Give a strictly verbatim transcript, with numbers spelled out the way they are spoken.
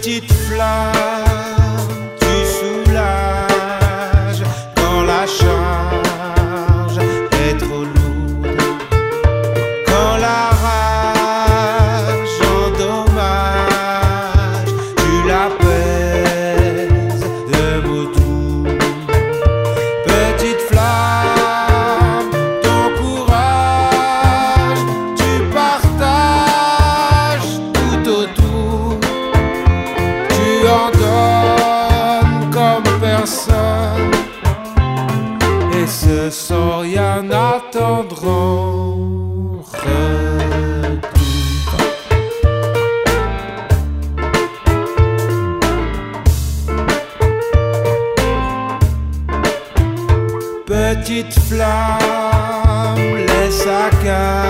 petite flamme, tu soulages quand la charge est trop lourde, quand la rage endommage, tu l'apaises de mots doux. Petite flamme, ton courage, tu partages tout autour. Tu en donnes comme personne, et ce sans rien attendre en retour. Petite flamme, laisse à cœur